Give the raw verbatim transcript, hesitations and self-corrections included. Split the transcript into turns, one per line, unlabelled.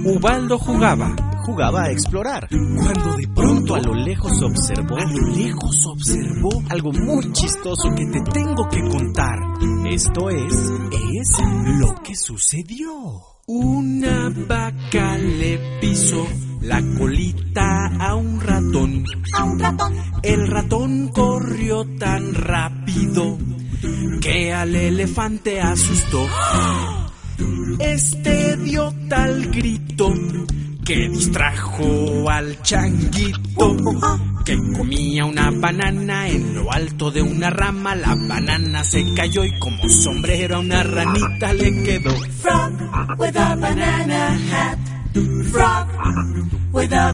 Ubaldo jugaba,
jugaba a explorar,
cuando de pronto
a lo lejos observó,
a lo lejos observó
algo muy chistoso que te tengo que contar. Esto es,
es
lo que sucedió.
Una vaca le pisó la colita a un ratón.
A un ratón.
El ratón corrió tan rápido que al elefante asustó. Este dio tal grito que distrajo al changuito, que comía una banana en lo alto de una rama. La banana se cayó y como sombrero a una ranita le quedó.
Frog with a banana hat. Frog with a